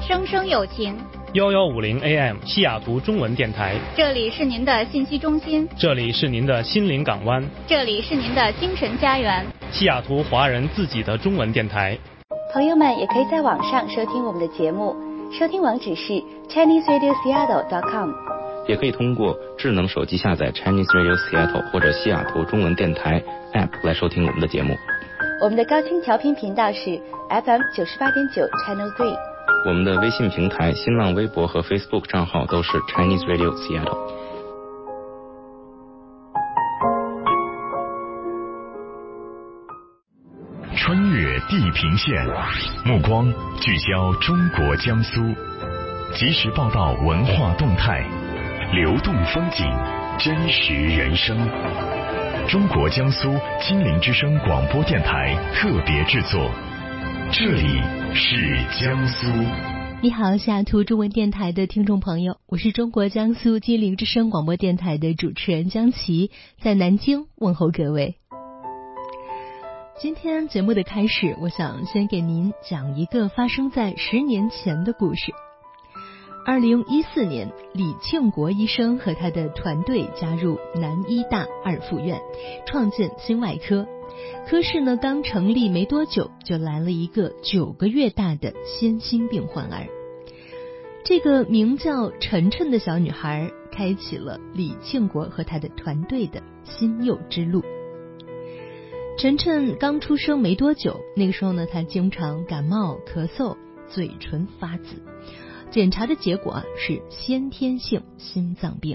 声声有情。 1150 AM 西雅图中文电台， 这里是您的信息中心， 这里是您的心灵港湾， 这里是您的精神家园， 西雅图华人自己的中文电台。 朋友们也可以在网上收听我们的节目，收听网址是 ChineseRadioSeattle.com， 也可以通过智能手机下载 Chinese Radio Seattle 或者西雅图中文电台 App 来收听我们的节目。 我们的高清调频频道是 FM 98.9 Channel 3。 我们的微信平台、新浪微博和 Facebook 账号都是 Chinese Radio Seattle。 穿越地平线，目光聚焦中国江苏，及时报道文化动态，流动风景，真实人生。中国江苏金陵之声广播电台特别制作，这里是江苏。 你好，西雅图中文电台的听众朋友，我是中国江苏金陵之声广播电台的主持人江琪，在南京问候各位。今天节目的开始，我想先给您讲一个发生在10年前的故事。2014年，李庆国医生和他的团队加入南医大二附院，创建心外科。科室呢刚成立没多久，就来了一个9个月大的先心病患儿。这个名叫晨晨的小女孩，开启了李庆国和他的团队的新幼之路。晨晨刚出生没多久，那个时候呢，她经常感冒、咳嗽，嘴唇发紫。检查的结果是先天性心脏病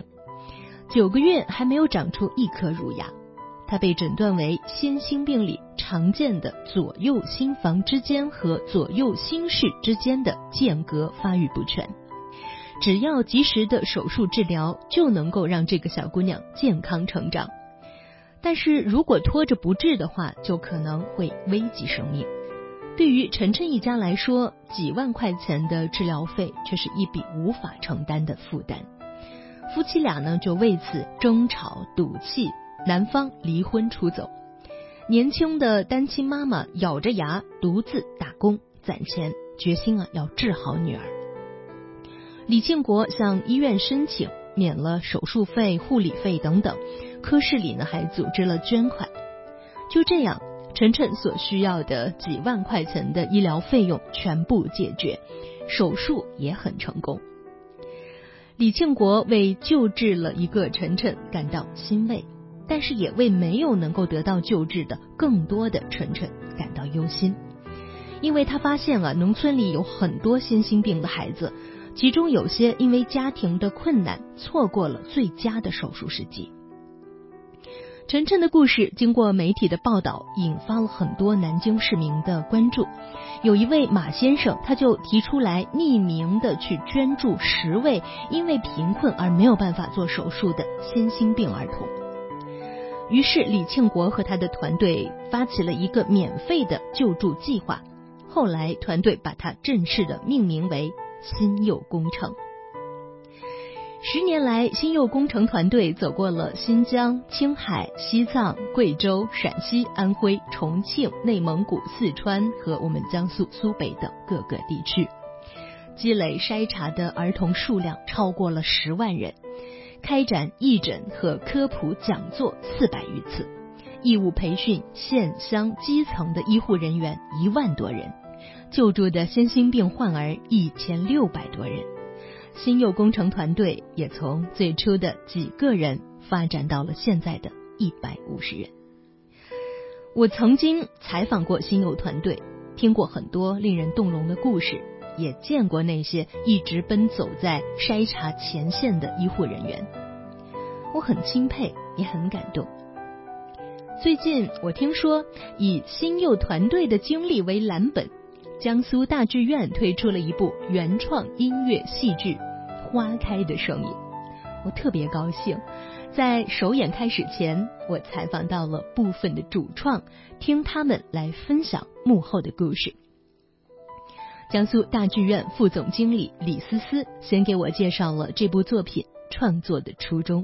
，9个月还没有长出一颗乳牙。她被诊断为先心病里常见的左右心房之间和左右心室之间的间隔发育不全。只要及时的手术治疗，就能够让这个小姑娘健康成长。但是如果拖着不治的话，就可能会危及生命。对于晨晨一家来说，几万块钱的治疗费却是一笔无法承担的负担。夫妻俩呢就为此争吵赌气，男方离婚出走。年轻的单亲妈妈咬着牙独自打工攒钱，决心要治好女儿。李庆国向医院申请免了手术费、护理费等等，科室里呢还组织了捐款。就这样，晨晨所需要的几万块钱的医疗费用全部解决，手术也很成功。李庆国为救治了一个晨晨感到欣慰，但是也为没有能够得到救治的更多的晨晨感到忧心。因为他发现农村里有很多先心病的孩子，其中有些因为家庭的困难错过了最佳的手术时机。晨晨的故事经过媒体的报道，引发了很多南京市民的关注。有一位马先生，他就提出来匿名的去捐助10位因为贫困而没有办法做手术的先心病儿童。于是李庆国和他的团队发起了一个免费的救助计划，后来团队把它正式的命名为心幼工程。10年来，心幼工程团队走过了新疆、青海、西藏、贵州、陕西、安徽、重庆、内蒙古、四川和我们江苏苏北等各个地区，积累筛查的儿童数量超过了10万人，开展义诊和科普讲座400余次，义务培训县乡基层的医护人员1万多人，救助的先心病患儿1600多人。心幼工程团队也从最初的几个人发展到了现在的150人。我曾经采访过心幼团队，听过很多令人动容的故事，也见过那些一直奔走在筛查前线的医护人员。我很钦佩，也很感动。最近我听说，以心幼团队的经历为蓝本，江苏大剧院推出了一部原创音乐戏剧《花开的声音》，我特别高兴。在首演开始前，我采访到了部分的主创，听他们来分享幕后的故事。江苏大剧院副总经理李思思先给我介绍了这部作品创作的初衷。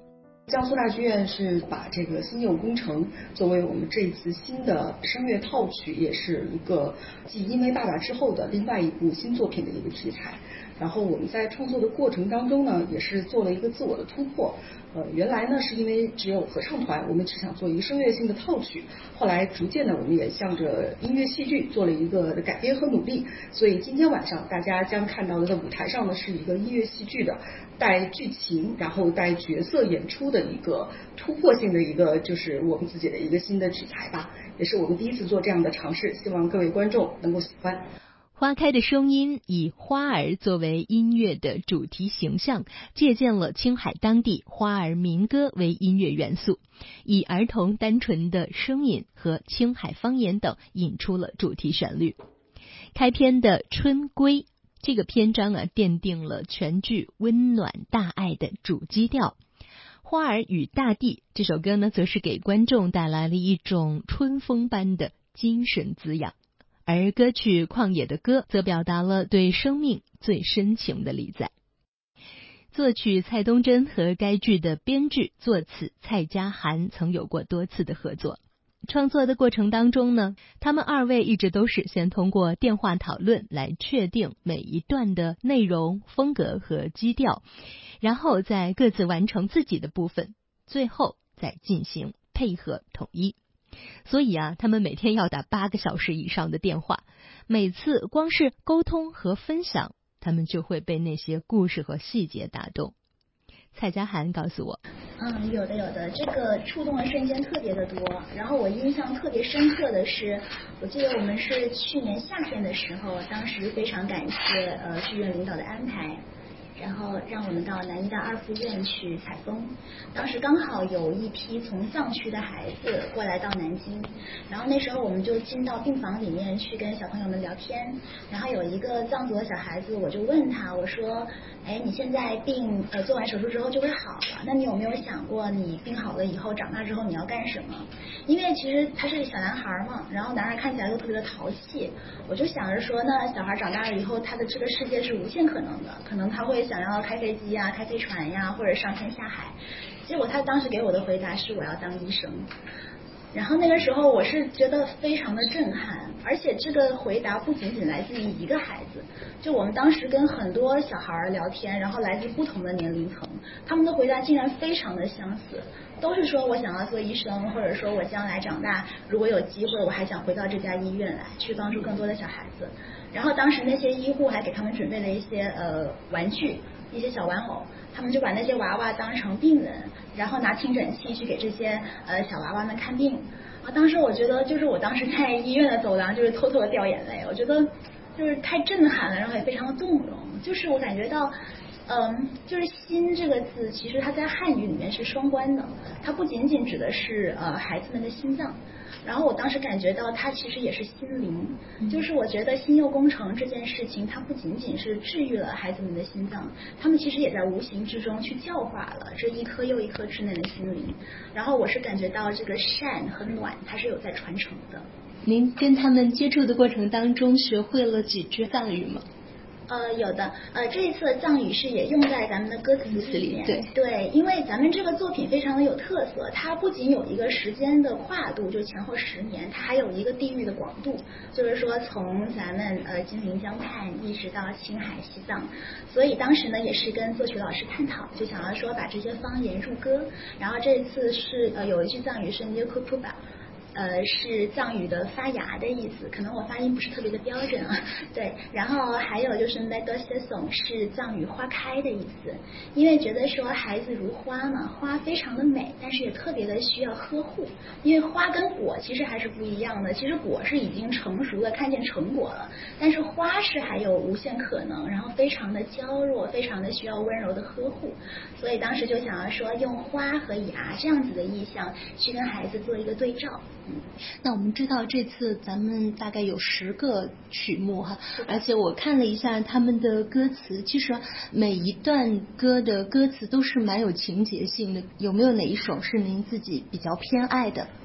江苏大剧院是把这个新幼工程作为我们这一次新的声乐套曲，也是一个继《因为爸爸》之后的另外一部新作品的一个题材。然后我们在创作的过程当中呢，也是做了一个自我的突破。原来呢是因为只有合唱团，我们只想做一个声乐性的套曲，后来逐渐的我们也向着音乐戏剧做了一个改编和努力，所以今天晚上大家将看到的在舞台上呢是一个音乐戏剧的带剧情然后带角色演出的一个突破性的一个就是我们自己的一个新的题材吧，也是我们第一次做这样的尝试，希望各位观众能够喜欢。 花开的声音以花儿作为音乐的主题形象，借鉴了青海当地花儿民歌为音乐元素，以儿童单纯的声音和青海方言等引出了主题旋律。开篇的春归这个篇章奠定了全剧温暖大爱的主基调。花儿与大地这首歌呢，则是给观众带来了一种春风般的精神滋养。而歌曲《旷野的歌》则表达了对生命最深情的理睬。作曲蔡东真和该剧的编剧作词蔡佳涵曾有过多次的合作。创作的过程当中呢，他们二位一直都是先通过电话讨论来确定每一段的内容、风格和基调，然后再各自完成自己的部分，最后再进行配合统一。所以他们每天要打8个小时以上的电话，每次光是沟通和分享，他们就会被那些故事和细节打动。蔡佳涵告诉我， 有的，这个触动的瞬间特别的多。然后我印象特别深刻的是，我记得我们是去年夏天的时候，当时非常感谢剧院领导的安排，然后让我们到南医大2附院去采风。当时刚好有一批从藏区的孩子过来到南京，然后那时候我们就进到病房里面去跟小朋友们聊天。然后有一个藏族的小孩子，我就问他，我说你现在病做完手术之后就会好了，那你有没有想过你病好了以后长大之后你要干什么？因为其实他是小男孩嘛，然后男孩看起来又特别的淘气，我就想着说，那小孩长大了以后他的这个世界是无限可能的，可能他会想要开飞机呀、开飞船呀，或者上天下海。结果他当时给我的回答是我要当医生。然后那个时候我是觉得非常的震撼，而且这个回答不仅仅来自于一个孩子，就我们当时跟很多小孩聊天，然后来自不同的年龄层，他们的回答竟然非常的相似，都是说我想要做医生，或者说我将来长大如果有机会我还想回到这家医院来去帮助更多的小孩子。然后当时那些医护还给他们准备了一些玩具，一些小玩偶，他们就把那些娃娃当成病人，然后拿听诊器去给这些小娃娃们看病。当时我觉得就是我当时在医院的走廊就是偷偷的掉眼泪，我觉得就是太震撼了，然后也非常的动容。就是我感觉到就是心这个字其实它在汉语里面是双关的，它不仅仅指的是孩子们的心脏，然后我当时感觉到它其实也是心灵。就是我觉得新幼工程这件事情它不仅仅是治愈了孩子们的心脏，他们其实也在无形之中去教化了这一颗又一颗稚嫩的心灵。然后我是感觉到这个善和暖它是有在传承的。 您跟他们接触的过程当中学会了几句藏语吗？ 有的，这一次的藏语是也用在咱们的歌词里面。对，因为咱们这个作品非常的有特色，它不仅有一个时间的跨度，就前后10年，它还有一个地域的广度，就是说从咱们金陵江畔一直到青海西藏。所以当时呢也是跟作曲老师探讨，就想要说把这些方言入歌。然后这次是有一句藏语是捏库普巴，是藏语的发芽的意思，可能我发音不是特别的标准啊。对，然后还有就是 Medoseson 是藏语花开的意思，因为觉得说孩子如花嘛，花非常的美，但是也特别的需要呵护，因为花跟果其实还是不一样的，其实果是已经成熟的，看见成果了，但是花是还有无限可能，然后非常的娇弱，非常的需要温柔的呵护，所以当时就想要说用花和芽这样子的意象去跟孩子做一个对照。 那我们知道这次咱们大概有10个曲目哈，而且我看了一下他们的歌词，其实每一段歌的歌词都是蛮有情节性的，有没有哪一首是您自己比较偏爱的？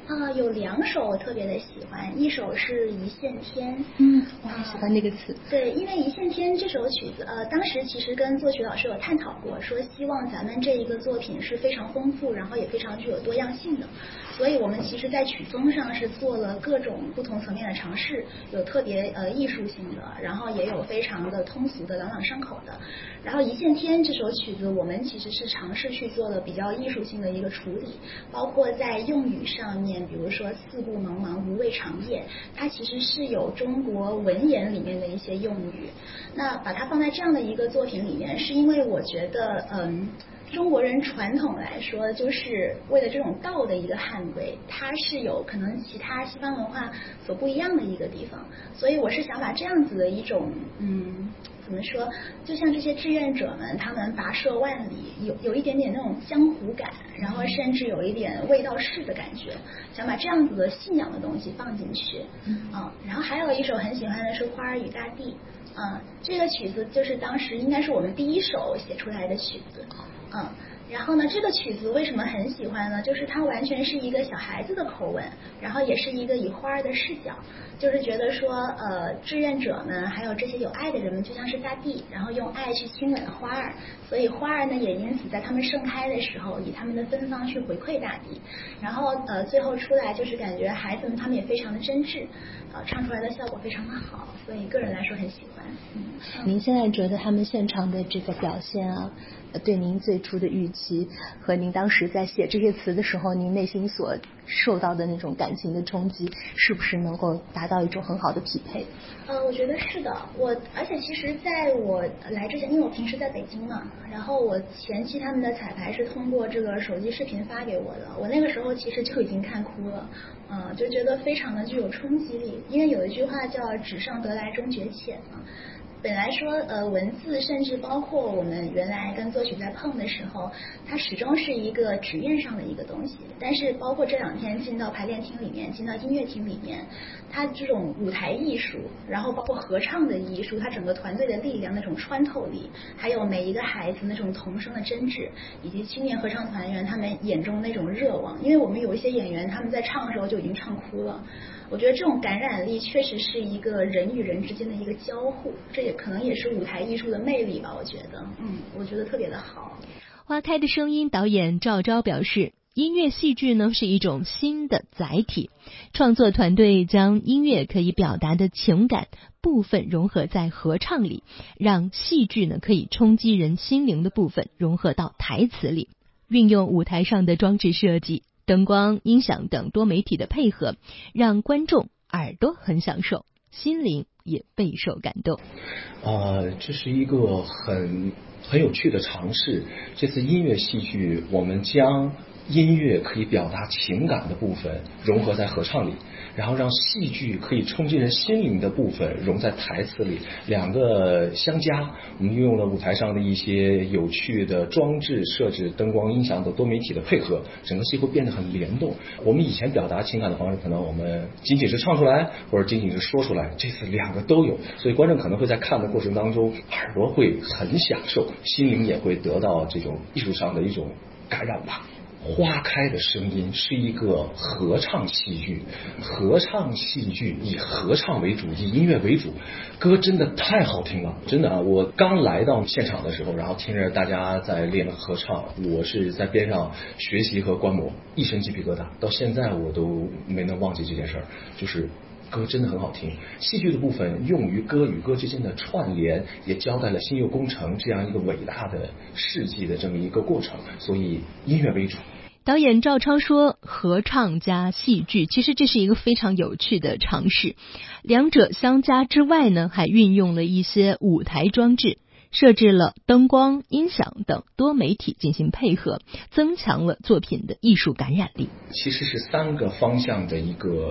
有2首我特别的喜欢，一首是一线天。 我很喜欢那个词。 对，因为一线天这首曲子，当时其实跟作曲老师有探讨过，说希望咱们这一个作品是非常丰富，然后也非常具有多样性的。所以我们其实在曲风上是做了各种不同层面的尝试，有特别艺术性的，然后也有非常的通俗的朗朗上口的。然后一线天这首曲子我们其实是尝试去做了比较艺术性的一个处理，包括在用语上面，比如说四顾茫茫无畏长夜，它其实是有中国文言里面的一些用语。那把它放在这样的一个作品里面，是因为我觉得中国人传统来说，就是为了这种道的一个捍卫，它是有可能其他西方文化所不一样的一个地方，所以我是想把这样子的一种怎么说，就像这些志愿者们，他们跋涉万里，有一点点那种江湖感，然后甚至有一点卫道士的感觉，想把这样子的信仰的东西放进去。然后还有一首很喜欢的是《花儿与大地》，这个曲子就是当时应该是我们第一首写出来的曲子。然后呢，这个曲子为什么很喜欢呢？就是它完全是一个小孩子的口吻，然后也是一个以花儿的视角，就是觉得说志愿者们还有这些有爱的人们就像是大地，然后用爱去亲吻花儿，所以花儿呢也因此在它们盛开的时候以它们的芬芳去回馈大地，然后最后出来就是感觉孩子们他们也非常的真挚，唱出来的效果非常的好，所以个人来说很喜欢。 您现在觉得他们现场的这个表现啊，对您最初的预期和您当时在写这些词的时候，您内心所受到的那种感情的冲击，是不是能够达到一种很好的匹配？ 我觉得是的。而且其实在我来之前，因为我平时在北京嘛，然后我前期他们的彩排是通过这个手机视频发给我的，我那个时候其实就已经看哭了，就觉得非常的具有冲击力，因为有一句话叫纸上得来终觉浅嘛。本来说文字甚至包括我们原来跟作曲在碰的时候，它始终是一个纸面上的一个东西，但是包括这2天进到排练厅里面，进到音乐厅里面，它这种舞台艺术，然后包括合唱的艺术，它整个团队的力量那种穿透力，还有每一个孩子那种童声的真挚，以及青年合唱团员他们眼中那种热望，因为我们有一些演员他们在唱的时候就已经唱哭了，我觉得这种感染力确实是一个人与人之间的一个交互，这也可能也是舞台艺术的魅力吧，我觉得特别的好。 花开的声音导演赵昭表示，音乐戏剧呢是一种新的载体，创作团队将音乐可以表达的情感部分融合在合唱里，让戏剧呢可以冲击人心灵的部分融合到台词里，运用舞台上的装置设计、灯光、音响等多媒体的配合，让观众耳朵很享受，心灵也备受感动。 这是一个很有趣的尝试。这次音乐戏剧，我们将音乐可以表达情感的部分融合在合唱里，然后让戏剧可以冲击人心灵的部分融在台词里，两个相加。我们运用了舞台上的一些有趣的装置设置、灯光、音响等多媒体的配合，整个戏会变得很联动。我们以前表达情感的方式，可能我们仅仅是唱出来，或者仅仅是说出来，这次2个都有，所以观众可能会在看的过程当中，耳朵会很享受，心灵也会得到这种艺术上的一种感染吧。花开的声音是一个合唱戏剧，合唱戏剧以合唱为主，以音乐为主，歌真的太好听了，真的啊！我刚来到现场的时候，然后听着大家在练合唱，我是在边上学习和观摩，一身鸡皮疙瘩，到现在我都没能忘记这件事儿，就是歌真的很好听。戏剧的部分用于歌与歌之间的串联，也交代了新右工程这样一个伟大的事迹的这么一个过程，所以音乐为主。 导演赵超说，合唱加戏剧，其实这是一个非常有趣的尝试。两者相加之外呢，还运用了一些舞台装置，设置了灯光、音响等多媒体进行配合，增强了作品的艺术感染力。 其实是3个方向的一个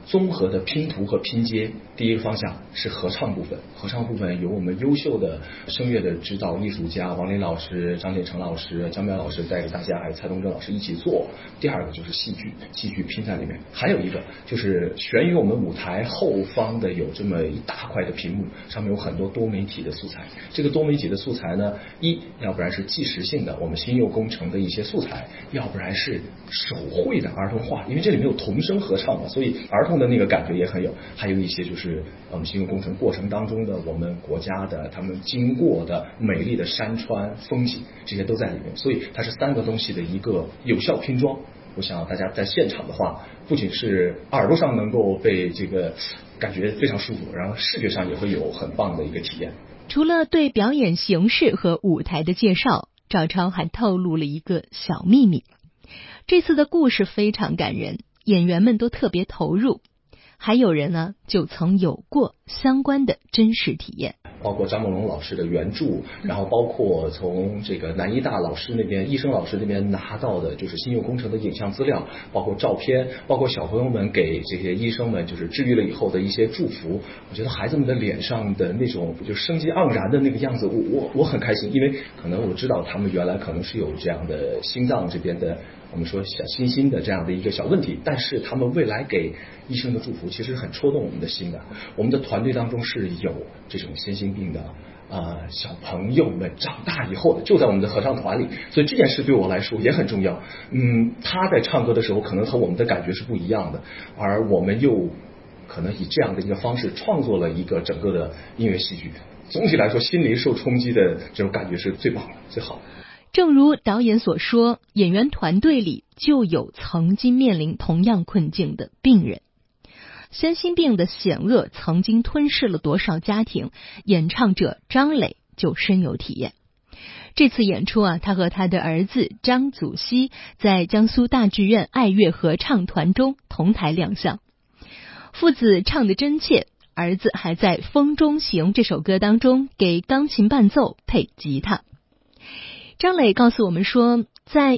综合的拼图和拼接。第一个方向是合唱部分，合唱部分由我们优秀的声乐的指导艺术家王林老师、张建成老师、江淼老师带着大家，还有蔡东正老师一起做。第二个就是戏剧拼在里面。还有一个就是悬于我们舞台后方的有这么一大块的屏幕，上面有很多多媒体的素材。这个多媒体的素材呢，要不然是纪实性的我们新幼工程的一些素材，要不然是手绘的儿童画，因为这里面有童声合唱嘛，所以儿童的那个感觉也很有。还有一些就是我们新幼工程过程当中的我们国家的他们经过的美丽的山川风景，这些都在里面，所以它是3个东西的一个有效拼装。我想大家在现场的话，不仅是耳朵上能够被这个感觉非常舒服，然后视觉上也会有很棒的一个体验。 除了对表演形式和舞台的介绍，赵超还透露了一个小秘密。这次的故事非常感人，演员们都特别投入，还有人呢就曾有过相关的真实体验， 包括张梦龙老师的原著，然后包括从这个南医大老师那边、医生老师那边拿到的就是新幼工程的影像资料，包括照片，包括小朋友们给这些医生们就是治愈了以后的一些祝福。我觉得孩子们的脸上的那种就生机盎然的那个样子，我很开心，因为可能我知道他们原来可能是有这样的心脏这边的我们说小心的这样的一个小问题，但是他们未来给医生的祝福其实很戳动我们的心的。我们的团队当中是有这种先心病的小朋友们长大以后的，就在我们的合唱团里，所以这件事对我来说也很重要。他在唱歌的时候可能和我们的感觉是不一样的，而我们又可能以这样的一个方式创作了一个整个的音乐戏剧。总体来说，心灵受冲击的这种感觉是最棒的、最好的。 正如导演所说，演员团队里就有曾经面临同样困境的病人。先心病的险恶曾经吞噬了多少家庭，演唱者张磊就深有体验。这次演出他和他的儿子张祖熙在江苏大剧院爱乐合唱团中同台亮相，父子唱得真切，儿子还在《风中行》这首歌当中给钢琴伴奏配吉他。张磊告诉我们说，在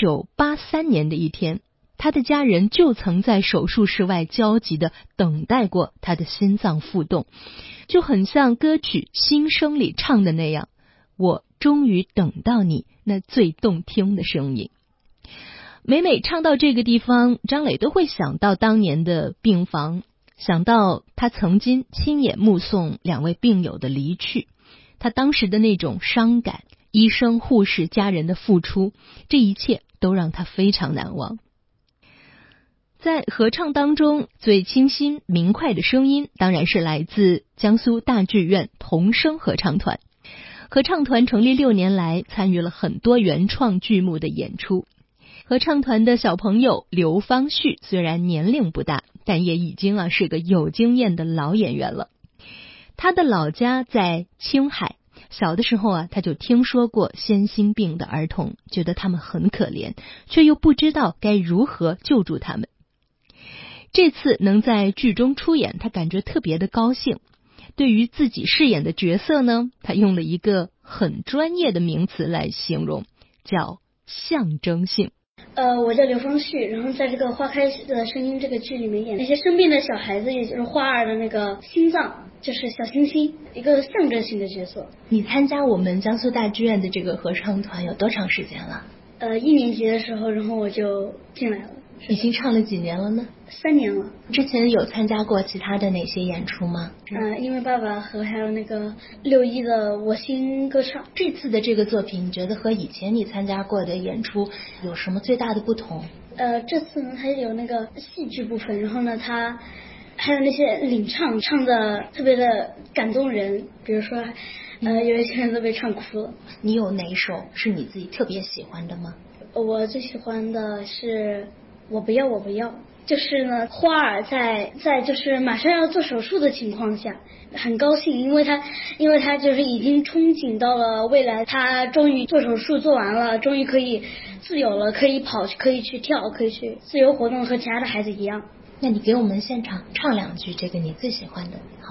1983年的一天，他的家人就曾在手术室外焦急地等待过他的心脏复动，就很像歌曲《心声》里唱的那样，我终于等到你那最动听的声音。每唱到这个地方，张磊都会想到当年的病房，想到他曾经亲眼目送2位病友的离去，他当时的那种伤感，医生、护士、家人的付出，这一切都让他非常难忘。在合唱当中，最清新明快的声音当然是来自江苏大剧院童声合唱团。合唱团成立6年来，参与了很多原创剧目的演出。合唱团的小朋友刘方旭虽然年龄不大，但也已经是个有经验的老演员了。他的老家在青海，小的时候他就听说过先心病的儿童，觉得他们很可怜，却又不知道该如何救助他们。这次能在剧中出演，他感觉特别的高兴。对于自己饰演的角色呢，他用了一个很专业的名词来形容，叫象征性。 我叫刘方旭，然后在这个《花开的声音》这个剧里面演那些生病的小孩子，也就是花儿的那个心脏，就是小星星，一个象征性的角色。 你参加我们江苏大剧院的这个合唱团有多长时间了 ？1年级的时候，然后我就进来了。 已经唱了几年了呢 ？3年了。 之前有参加过其他的哪些演出吗？ 因为爸爸和还有那个6·1的我心歌唱。 这次的这个作品，你觉得和以前你参加过的演出有什么最大的不同？ 这次呢，它有那个戏剧部分，然后呢，它还有那些领唱的特别的感动人，比如说有一些人都被唱哭了。 你有哪一首是你自己特别喜欢的吗？ 我最喜欢的是我不要我不要，就是呢，花儿在就是马上要做手术的情况下，很高兴，因为他就是已经憧憬到了未来，他终于做手术做完了，终于可以自由了，可以跑，可以去跳，可以去自由活动，和其他的孩子一样。 那你给我们现场唱2句这个你最喜欢的好吗？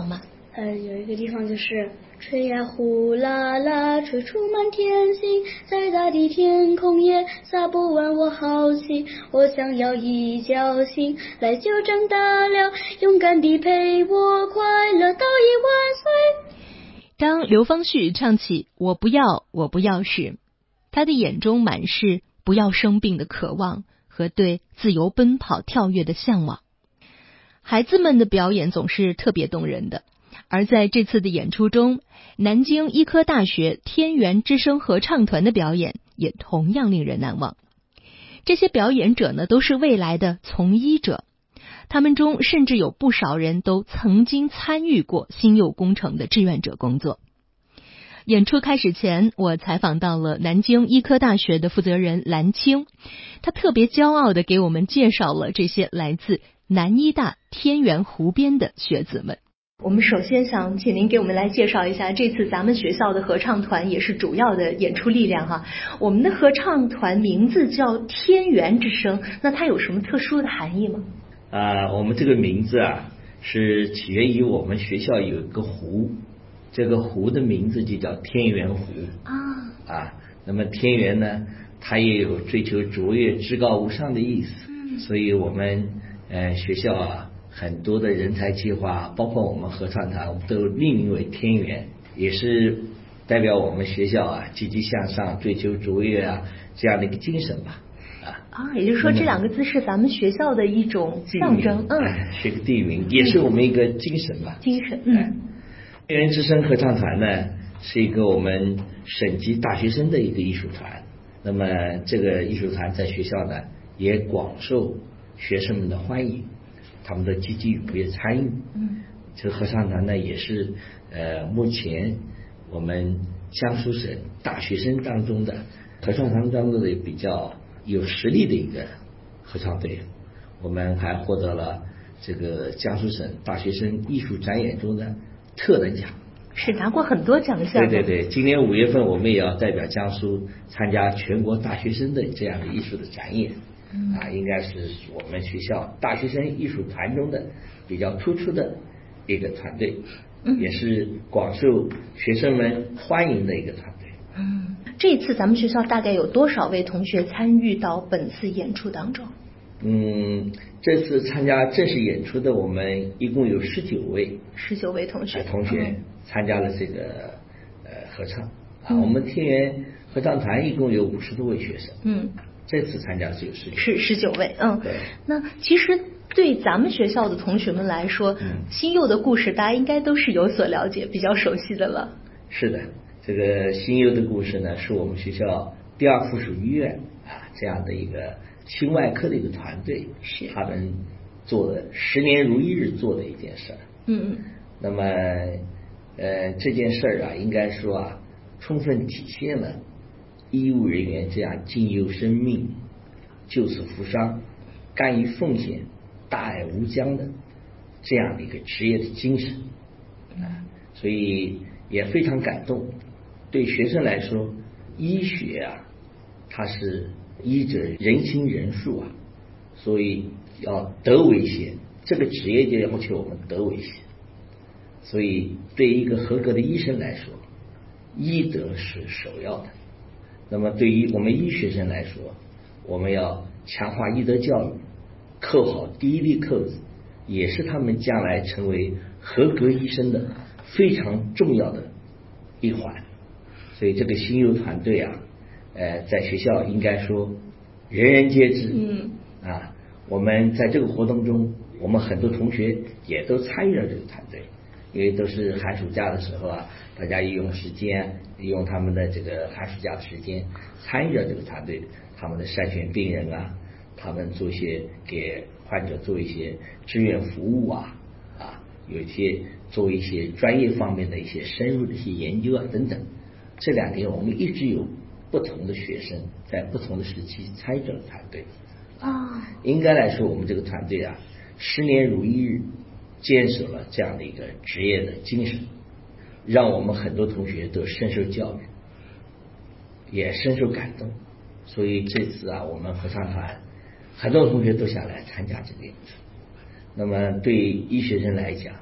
有一个地方就是吹呀呼啦啦，吹出满天星，在大地天空也撒不完我好心，我想要一觉醒来就长大了，勇敢地陪我快乐到1万岁。 当刘芳旭唱起我不要我不要时，他的眼中满是不要生病的渴望和对自由奔跑跳跃的向往。孩子们的表演总是特别动人的，而在这次的演出中，南京医科大学天元之声合唱团的表演也同样令人难忘。这些表演者呢，都是未来的从医者，他们中甚至有不少人都曾经参与过新幼工程的志愿者工作。演出开始前，我采访到了南京医科大学的负责人蓝青，他特别骄傲地给我们介绍了这些来自南医大天元湖边的学子们。我们首先想请您给我们来介绍一下，这次咱们学校的合唱团也是主要的演出力量哈。我们的合唱团名字叫天元之声，那它有什么特殊的含义吗？ 我们这个名字是起源于我们学校有一个湖，这个湖的名字就叫天元湖那么天元呢，它也有追求卓越至高无上的意思，所以我们学校很多的人才计划，包括我们合唱团，我们都命名为天元，也是代表我们学校积极向上、追求卓越这样的一个精神吧。 也就是说这两个字是咱们学校的一种象征， 是个地名，也是我们一个精神吧。 精神， 天元之声合唱团呢，是一个我们省级大学生的一个艺术团。那么这个艺术团在学校呢，也广受学生们的欢迎，他们都积极踊跃参与。这个合唱团呢，也是目前我们江苏省大学生当中的合唱团当中的比较有实力的一个合唱队。我们还获得了这个江苏省大学生艺术展演中的特等奖， 是拿过很多奖项。 对，今年5月份我们也要代表江苏参加全国大学生的这样的艺术的展演。应该是我们学校大学生艺术团中的比较突出的一个团队，也是广受学生们欢迎的一个团队。 这次咱们学校大概有多少位同学参与到本次演出当中？ 这次参加正式演出的我们一共有19位同学参加了这个合唱。我们天元合唱团一共有50多位学生。这次参加是有 19位。 对。 那其实对咱们学校的同学们来说，新幼的故事大家应该都是有所了解，比较熟悉的了。 是的，这个新幼的故事呢，是我们学校第2附属医院这样的一个心外科的一个团队，他们做的10年如一日做的一件事。那么这件事应该说充分体现了医务人员这样敬佑生命、救死扶伤、甘于奉献、大爱无疆的这样的一个职业的精神。所以也非常感动。对学生来说，医学它是医者仁心仁术所以要德为先，这个职业就要求我们德为先。所以对一个合格的医生来说，医德是首要的。那么对于我们医学生来说，我们要强化医德教育，扣好第一粒扣子，也是他们将来成为合格医生的非常重要的一环。所以这个新幼团队在学校应该说人人皆知。我们在这个活动中，我们很多同学也都参与了这个团队，因为都是寒暑假的时候大家利用时间，利用他们的这个寒暑假的时间参与了这个团队，他们的筛选病人他们做一些给患者做一些志愿服务有一些做一些专业方面的一些深入的一些研究等等。这2年我们一直有不同的学生在不同的时期参与这个团队。应该来说我们这个团队10年如一日坚守了这样的一个职业的精神，让我们很多同学都深受教育，也深受感动。所以这次我们合唱团很多同学都想来参加这个演出。那么对医学生来讲，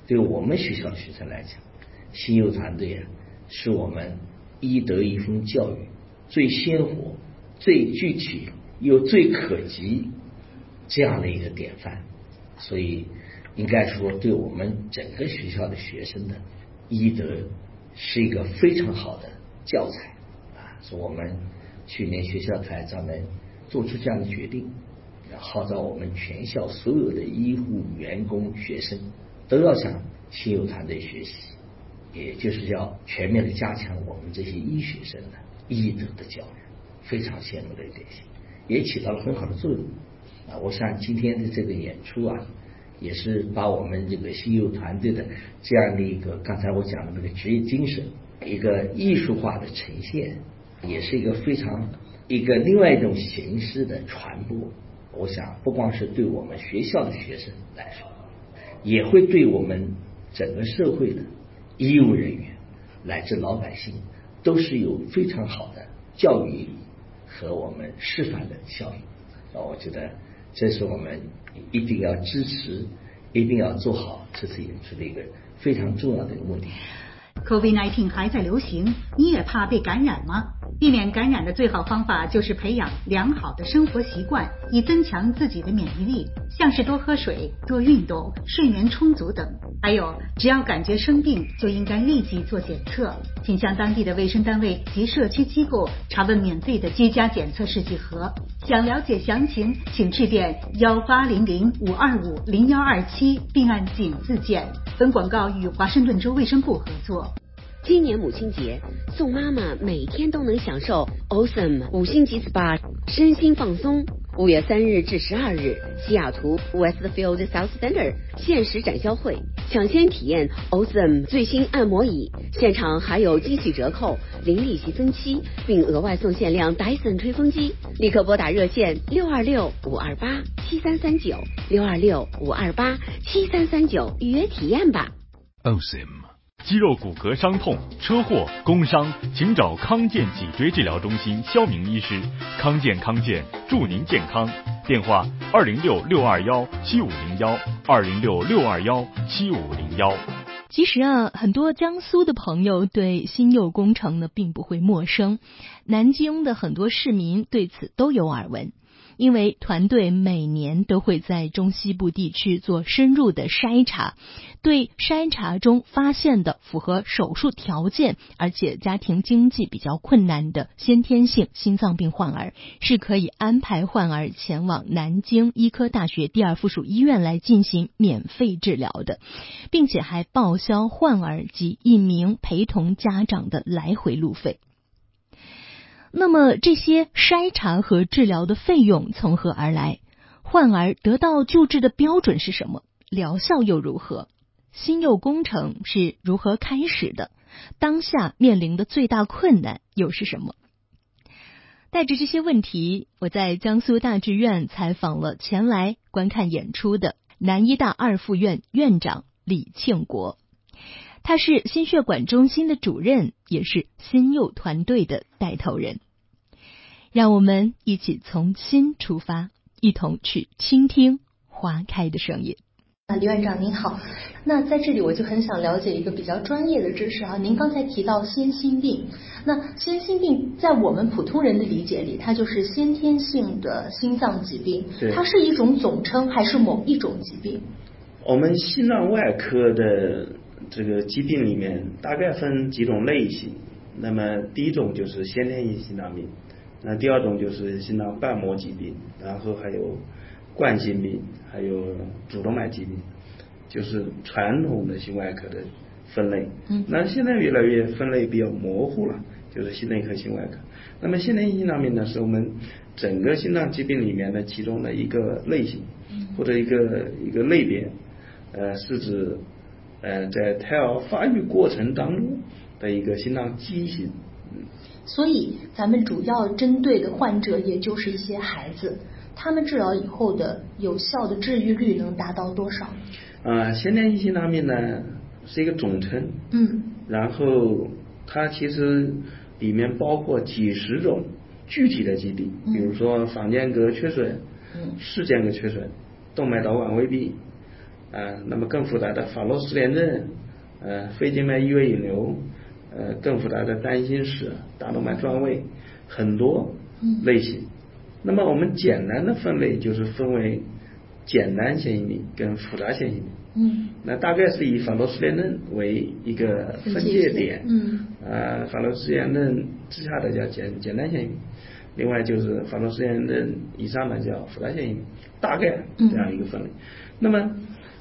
对我们学校的学生来讲，新幼团队是我们一德一风教育最鲜活、最具体又最可及这样的一个典范，所以应该说对我们整个学校的学生的一德是一个非常好的教材啊！是我们去年学校团长们做出这样的决定，号召我们全校所有的医护员工、学生都要向新幼团队学习，也就是要全面的加强我们这些医学生的医德的教育，非常羡慕的一点，也起到了很好的作用啊！我想今天的这个演出啊，也是把我们这个新幼团队的这样的一个刚才我讲的那个职业精神，一个艺术化的呈现，也是一个非常一个另外一种形式的传播。我想不光是对我们学校的学生来说，也会对我们整个社会的医务人员乃至老百姓都是有非常好的教育意义和我们示范的效应。我觉得这是我们一定要支持，一定要做好这次演出的一个非常重要的一个目的。 COVID-19 还在流行，你也怕被感染吗？避免感染的最好方法就是培养良好的生活习惯，以增强自己的免疫力，像是多喝水、多运动、睡眠充足等。还有，只要感觉生病，就应该立即做检测，请向当地的卫生单位及社区机构查问免费的居家检测试剂盒。想了解详情，请致电1800-525-0127并按井字键。本广告与华盛顿州卫生部合作。 今年母亲节，宋妈妈每天都能享受 Awesome 5星级 SPA 身心放松。5月3日至12日，西雅图 Westfield South Center 限时展销会，抢先体验 Awesome 最新按摩椅，现场还有惊喜折扣、零利息分期，并额外送限量 Dyson 吹风机。立刻拨打热线626-528-7339，626-528-7339预约体验吧。 Awesome。肌肉骨骼伤痛、车祸、工伤，请找康健脊椎治疗中心肖明医师。康健祝您健康。电话206-621-7501，206-621-7501。 其实很多江苏的朋友对新幼工程呢并不会陌生，南京的很多市民对此都有耳闻。因为团队每年都会在中西部地区做深入的筛查，对筛查中发现的符合手术条件而且家庭经济比较困难的先天性心脏病患儿，是可以安排患儿前往南京医科大学第二附属医院来进行免费治疗的，并且还报销患儿及一名陪同家长的来回路费。那么这些筛查和治疗的费用从何而来？患儿得到救治的标准是什么？疗效又如何？新幼工程是如何开始的？当下面临的最大困难又是什么？带着这些问题，我在江苏大剧院采访了前来观看演出的南医大二附院院长李庆国。他是心血管中心的主任，也是新幼团队的带头人。让我们一起从心出发，一同去倾听花开的声音。 李院长您好，那在这里我就很想了解一个比较专业的知识啊。您刚才提到先心病，那先心病在我们普通人的理解里，它就是先天性的心脏疾病，它是一种总称还是某一种疾病？ 我们心脏外科的这个疾病里面大概分几种类型，那么第一种就是先天性心脏病，那第二种就是心脏瓣膜疾病，然后还有冠心病，还有主动脉疾病，就是传统的心外科的分类。那现在越来越分类比较模糊了，就是心内科、心外科。那么先天性心脏病呢，是我们整个心脏疾病里面的其中的一个类型，或者一个类别，是指在胎儿发育过程当中的一个心脏畸形。 所以咱们主要针对的患者也就是一些孩子，他们治疗以后的有效的治愈率能达到多少？ 先天性心脏病呢是一个总称，然后它其实里面包括几十种具体的疾病，比如说坊间隔缺损、室间隔缺损、动脉导管未闭、 那么更复杂的法洛氏联症，肺静脉异位引流，更复杂的单心室、大动脉转位，很多类型。那么我们简单的分类就是分为简单线性病跟复杂线性病。那大概是以法洛氏联症为一个分界点。法洛氏联症之下的叫简单线性病，另外就是法洛氏联症以上的叫复杂线性病，大概这样一个分类。那么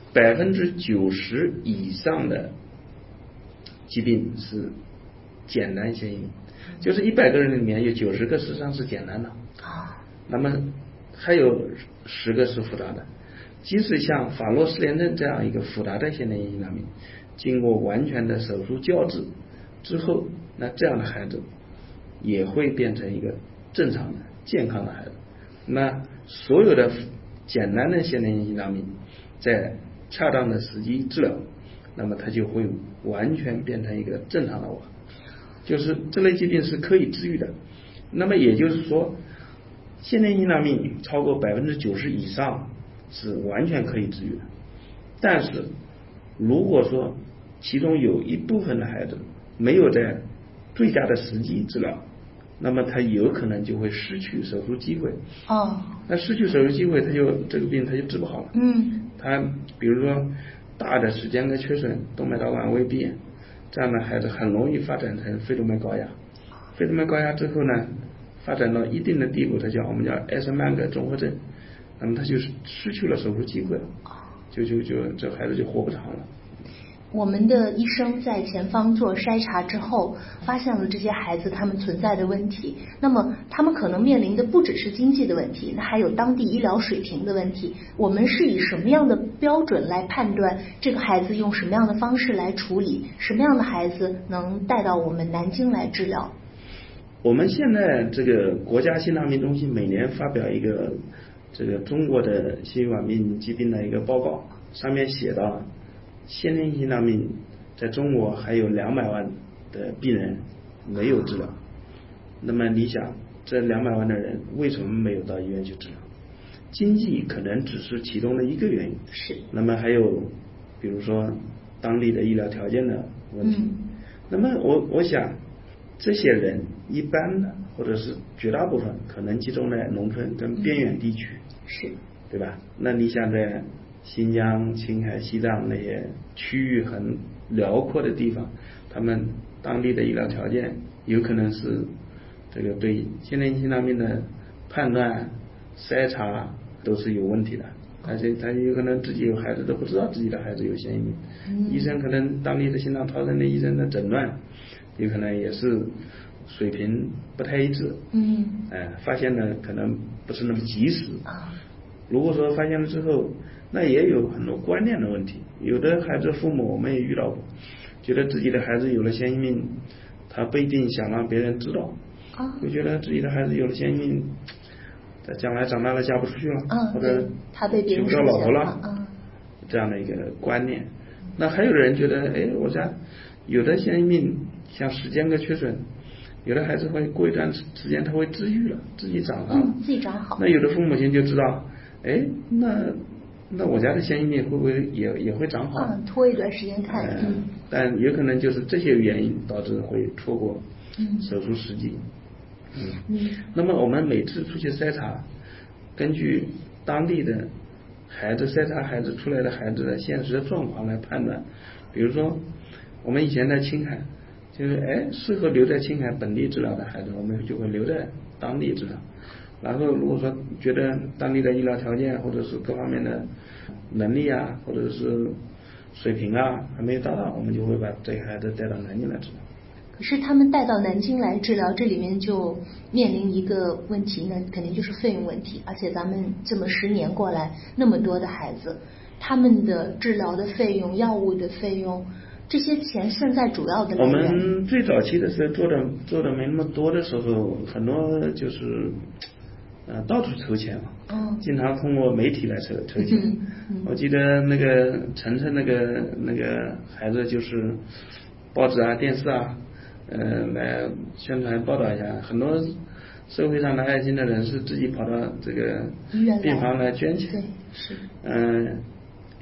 90%以上的疾病是简单线性病，就是100个人里面有90个实际上是简单的，那么还有10个是复杂的。即使像法洛氏联症这样一个复杂的先天性心脏病，经过完全的手术矫治之后，那这样的孩子也会变成一个正常的健康的孩子。那所有的简单的先天性心脏病在恰当的时机治疗，那么它就会完全变成一个正常的娃，就是这类疾病是可以治愈的。那么也就是说，先天性心脏病超过90%以上是完全可以治愈的。但是如果说其中有一部分的孩子没有在最佳的时机治疗，那么他有可能就会失去手术机会。那失去手术机会，这个病他就治不好了。他比如说大的室间隔缺损、动脉导管未闭，这样的孩子很容易发展成肺动脉高压。肺动脉高压之后呢，发展到一定的地步，我们叫艾森曼格综合症，那么他就失去了手术机会了，这孩子就活不长了。 我们的医生在前方做筛查之后，发现了这些孩子他们存在的问题。那么他们可能面临的不只是经济的问题，那还有当地医疗水平的问题。我们是以什么样的标准来判断这个孩子用什么样的方式来处理，什么样的孩子能带到我们南京来治疗？ 我们现在这个国家心脏病中心每年发表一个这个中国的心血管病疾病的一个报告，上面写到先天性心脏病在中国还有200万的病人没有治疗。那么你想，这200万的人为什么没有到医院去治疗？经济可能只是其中的一个原因，那么还有比如说当地的医疗条件的问题。那么我想这些人一般的或者是绝大部分可能集中在农村跟边远地区，对吧？那你想在新疆、青海、西藏那些区域很辽阔的地方，他们当地的医疗条件有可能是这个对先天性心脏病的判断、筛查都是有问题的，而且他有可能自己有孩子都不知道自己的孩子有先天病。医生可能当地的心脏超声的医生的诊断有可能也是水平不太一致，发现的可能不是那么及时。如果说发现了之后，那也有很多观念的问题。有的孩子父母我们也遇到过，觉得自己的孩子有了先天病，他不一定想让别人知道，就觉得自己的孩子有了先天病，在将来长大了嫁不出去了，或者娶不到老婆了，这样的一个观念。那还有的人觉得，我家有的先天病像室间隔缺损，有的孩子会过一段时间他会治愈了，自己长大了， 自己长好。 那有的父母亲就知道，那我家的先天病会不会也会长好？ 拖一段时间看。 但有可能就是这些原因导致会错过手术时机。那么我们每次出去筛查，根据当地的孩子筛查孩子出来的孩子的现实的状况来判断。比如说我们以前在青海，就是适合留在青海本地治疗的孩子，我们就会留在当地治疗。然后如果说觉得当地的医疗条件或者是各方面的能力啊，或者是水平啊还没有达到，我们就会把这个孩子带到南京来治疗。 可是他们带到南京来治疗，这里面就面临一个问题呢，肯定就是费用问题。而且咱们这么10年过来，那么多的孩子，他们的治疗的费用、药物的费用，这些钱现在主要的来源。 我们最早期的时候做的没那么多的时候，很多就是到处筹钱嘛，经常通过媒体来筹钱。我记得那个晨晨那个孩子就是报纸啊、电视啊，来宣传报道一下，很多社会上的爱心的人士自己跑到这个病房来捐钱。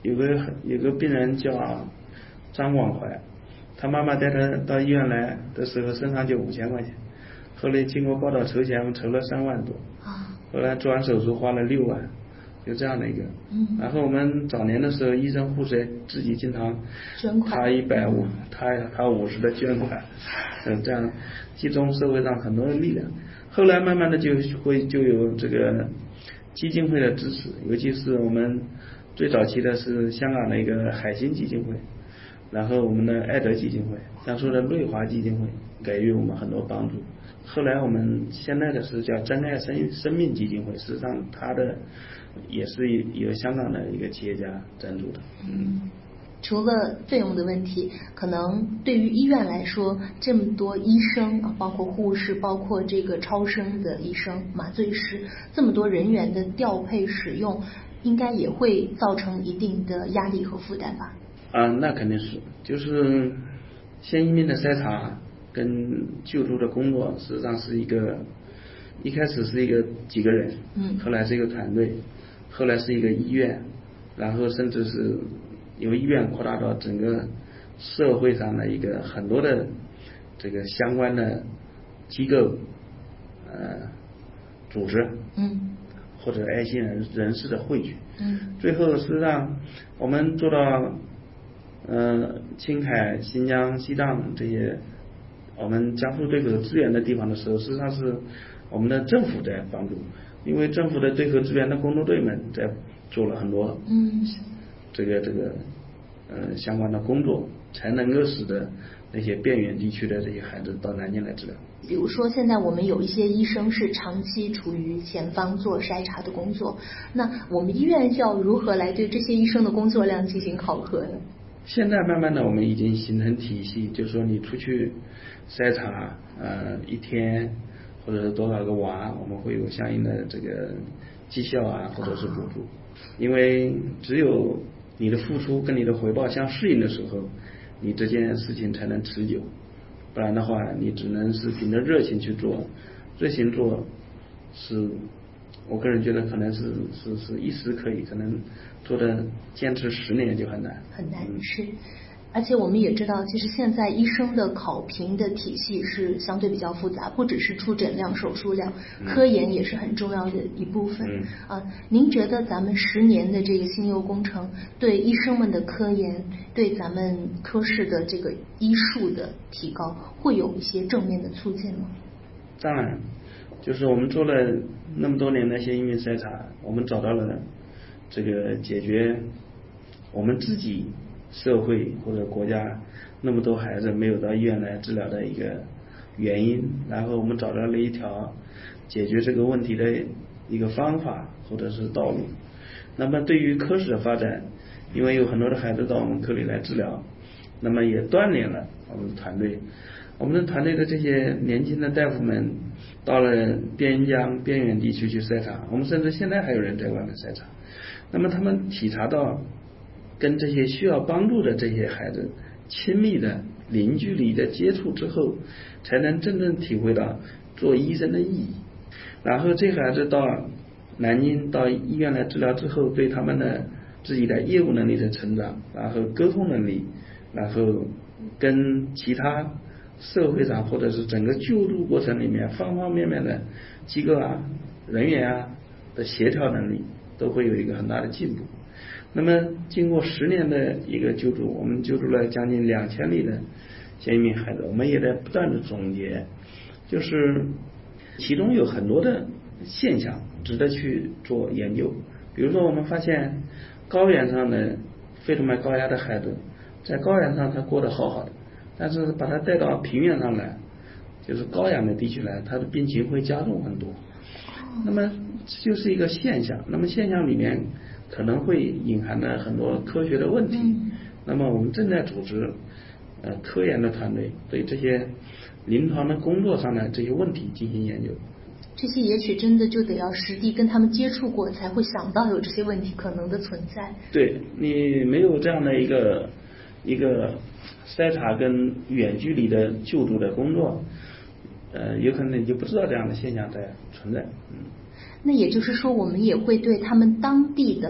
有个病人叫张广怀，他妈妈带他到医院来的时候身上就5000块钱，后来经过报道筹钱筹了3万多，后来做完手术花了6万，就这样的一个。然后我们早年的时候，医生护士自己经常捐款， 他150，他50的捐款，这样集中社会上很多的力量。后来慢慢的就有这个基金会的支持，尤其是我们最早期的是香港的一个海星基金会，然后我们的爱德基金会，江苏的瑞华基金会给予我们很多帮助。后来我们现在的是叫真爱生命基金会，事实上它的也是由香港的一个企业家赞助的。 除了费用的问题，可能对于医院来说，这么多医生啊，包括护士，包括这个超声的医生、麻醉师，这么多人员的调配使用，应该也会造成一定的压力和负担吧？ 那肯定是，就是先医病的筛查跟救助的工作，实际上是一开始是几个人，后来是一个团队，后来是一个医院，然后甚至是由医院扩大到整个社会上的一个很多的这个相关的机构组织，或者爱心人士的汇聚，最后实际上我们做到青海、新疆、西藏这些我们江苏对口资源的地方的时候，实际上是我们的政府在帮助，因为政府的对口资源的工作队们在做了很多这个相关的工作，才能够使得那些边远地区的这些孩子到南京来治疗。 比如说现在我们有一些医生是长期处于前方做筛查的工作，那我们医院要如何来对这些医生的工作量进行考核呢？ 现在慢慢的我们已经形成体系，就是说你出去筛查1天或者是多少个娃，我们会有相应的这个绩效或者是补助，因为只有你的付出跟你的回报相适应的时候，你这件事情才能持久，不然的话你只能是凭着热情去做，热情做是我个人觉得可能是一时可以，可能做的坚持10年就很难是。而且我们也知道，其实现在医生的考评的体系是相对比较复杂，不只是出诊量、手术量，科研也是很重要的一部分。您觉得咱们10年的这个新优工程对医生们的科研，对咱们科室的这个医术的提高，会有一些正面的促进吗？ 当然，就是我们做了那么多年的先医病筛查，我们找到了这个解决我们自己社会或者国家那么多孩子没有到医院来治疗的一个原因，然后我们找到了一条解决这个问题的一个方法或者是道路。那么对于科室的发展，因为有很多的孩子到我们科里来治疗，那么也锻炼了我们的团队。我们的团队的这些年轻的大夫们到了边疆边远地区去筛查，我们甚至现在还有人在外面筛查，那么他们体察到跟这些需要帮助的这些孩子亲密的零距离的接触之后，才能真正体会到做医生的意义。然后这孩子到南京到医院来治疗之后，对他们的自己的业务能力的成长，然后沟通能力，然后跟其他社会上或者是整个救助过程里面方方面面的机构人员的协调能力都会有一个很大的进步。那么经过10年的一个救助，我们救助了将近2000例的先医病孩子，我们也在不断的总结，就是其中有很多的现象值得去做研究。比如说我们发现高原上的肺动脉高压的孩子，在高原上他过得好好的，但是把他带到平原上来，就是高氧的地区来，他的病情会加重很多。那么这就是一个现象，那么现象里面可能会隐含了很多科学的问题。那么我们正在组织科研的团队对这些临床的工作上的这些问题进行研究。 这些也许真的就得要实地跟他们接触过，才会想到有这些问题可能的存在。 对，你没有这样的一个筛查跟远距离的救助的工作，有可能你就不知道这样的现象在存在。 那也就是说，我们也会对他们当地的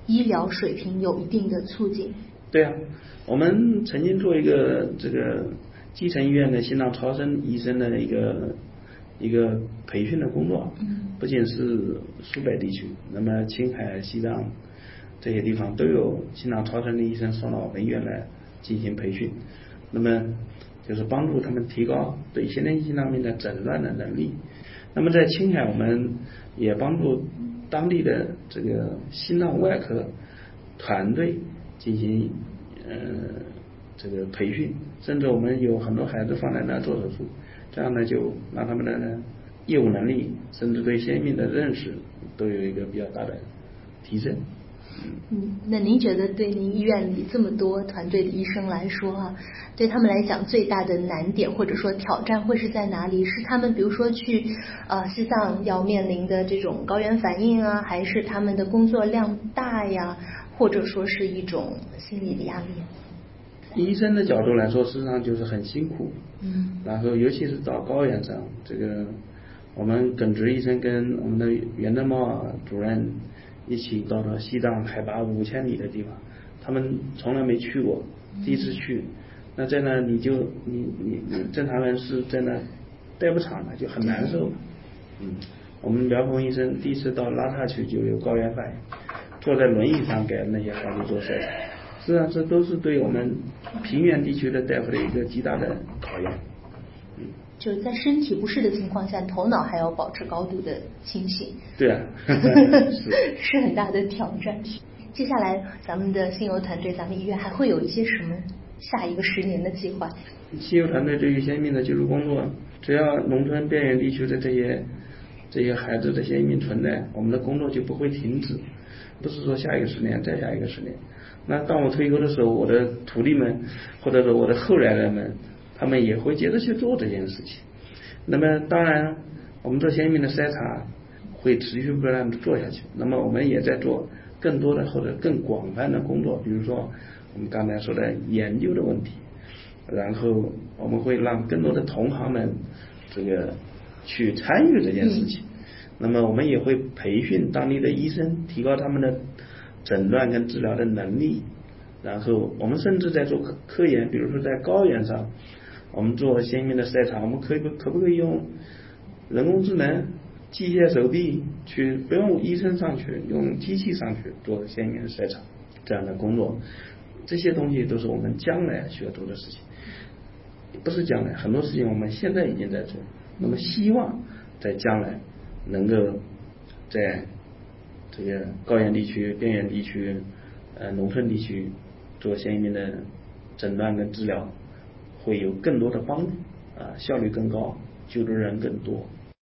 医疗水平有一定的促进。 对啊，我们曾经做一个这个基层医院的心脏超声医生的一个培训的工作，不仅是苏北地区，那么青海、西藏这些地方都有心脏超声的医生送到我们医院来进行培训，那么就是帮助他们提高对先天性心脏病的诊断的能力。那么在青海，我们也帮助当地的这个心脏外科团队进行这个培训，甚至我们有很多孩子放在那做手术，这样呢就让他们的业务能力甚至对先病的认识都有一个比较大的提升。 那您觉得对您医院里这么多团队的医生来说对他们来讲最大的难点或者说挑战会是在哪里？是他们比如说去西藏要面临的这种高原反应还是他们的工作量大呀，或者说是一种心理的压力？ 医生的角度来说，事实上就是很辛苦，然后尤其是到高原上，这个我们耿直医生跟我们的袁德茂主任一起到了西藏海拔5000米的地方，他们从来没去过，第一次去，那在那你正常人是在那待不长的，就很难受。我们苗鹏医生第一次到拉萨去就有高原反应，坐在轮椅上给那些孩子做筛查，实际上这都是对我们平原地区的大夫的一个极大的考验。 就是在身体不适的情况下，头脑还要保持高度的清醒。 对啊， 是很大的挑战。接下来咱们的新游团队，咱们医院还会有一些什么下一个10年的计划？ 新游团队对于先病的救助工作，只要农村边缘地区的这些孩子的先病存在，我们的工作就不会停止，不是说下一个10年再下一个10年。那当我退休的时候，我的徒弟们或者说我的后来人们，他们也会接着去做这件事情。那么当然我们做先病的筛查会持续不断的做下去，那么我们也在做更多的或者更广泛的工作，比如说我们刚才说的研究的问题，然后我们会让更多的同行们这个去参与这件事情。那么我们也会培训当地的医生，提高他们的诊断跟治疗的能力，然后我们甚至在做科研，比如说在高原上我们做先病的筛查，我们可不可以用人工智能机械手臂去，不用医生上去，用机器上去做先病的筛查，这样的工作，这些东西都是我们将来需要做的事情，不是将来，很多事情我们现在已经在做，那么希望在将来能够在这个高原地区、边远地区、农村地区做先病的诊断跟治疗，会有更多的帮助，效率更高，救助人更多。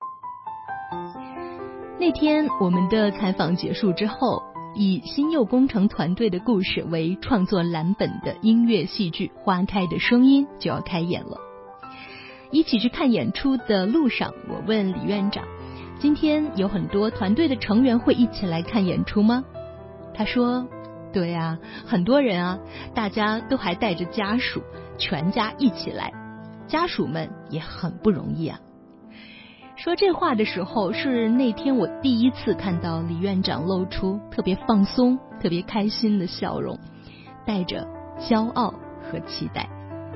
那天我们的采访结束之后，以新佑工程团队的故事为创作蓝本的音乐戏剧《花开的声音》就要开演了。一起去看演出的路上，我问李院长，今天有很多团队的成员会一起来看演出吗？他说，对啊，很多人啊，大家都还带着家属，全家一起来，家属们也很不容易啊。说这话的时候，是那天我第一次看到李院长露出特别放松、特别开心的笑容，带着骄傲和期待。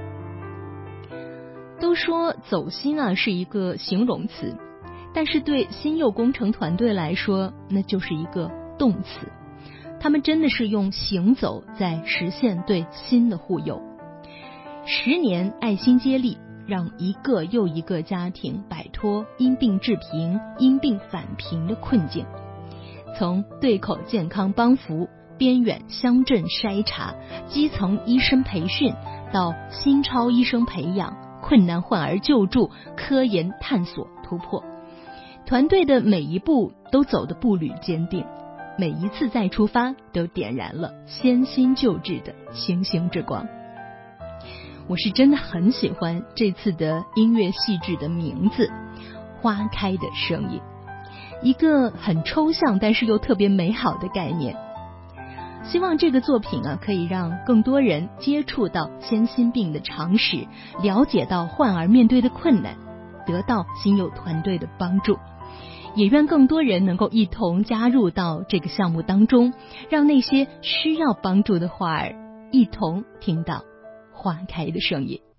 都说走心啊是一个形容词，但是对新佑工程团队来说，那就是一个动词。他们真的是用行走在实现对心的护佑。10年爱心接力，让一个又一个家庭摆脱因病致贫、因病返贫的困境。从对口健康帮扶、边远乡镇筛查、基层医生培训，到新超医生培养、困难患儿救助、科研探索突破，团队的每一步都走得步履坚定，每一次再出发都点燃了先心救治的星星之光。我是真的很喜欢这次的音乐戏剧的名字《花开的声音》，一个很抽象但是又特别美好的概念。希望这个作品啊，可以让更多人接触到先心病的常识，了解到患儿面对的困难，得到新友团队的帮助， 也愿更多人能够一同加入到这个项目当中，让那些需要帮助的花儿一同听到花开的声音。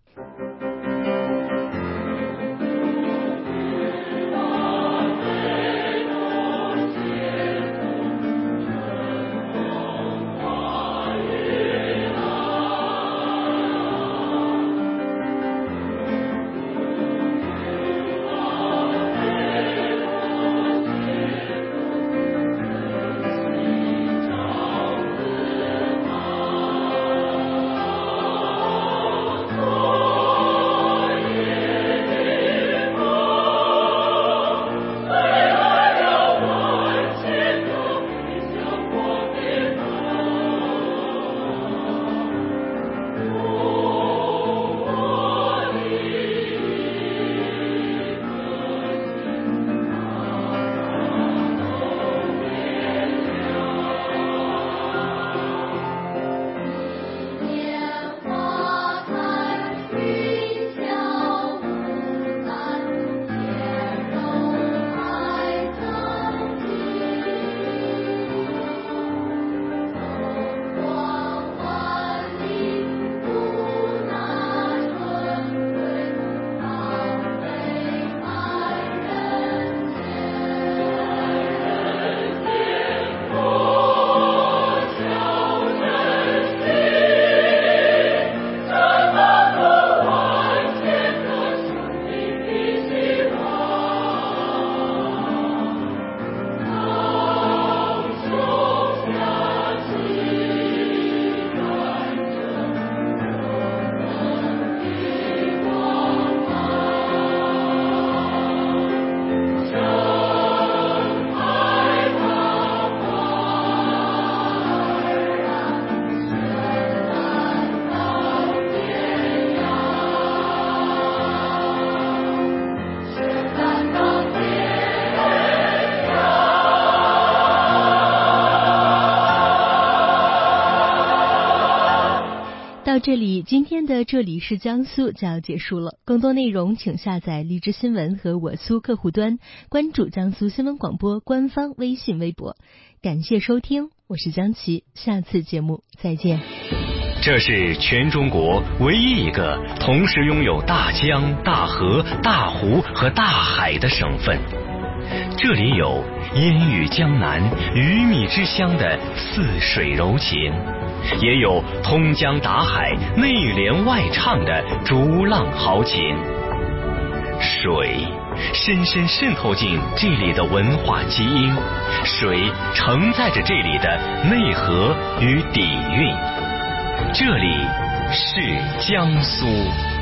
到这里，今天的这里是江苏就要结束了。更多内容请下载荔枝新闻和我苏客户端，关注江苏新闻广播官方微信微博。感谢收听，我是江琪，下次节目再见。 这是全中国唯一一个同时拥有大江、大河、大湖和大海的省份。这里有烟雨江南、鱼米之乡的似水柔情，也有通江达海、内连外唱的逐浪豪情。水深深渗透进这里的文化基因，水承载着这里的内核与底蕴。这里是江苏。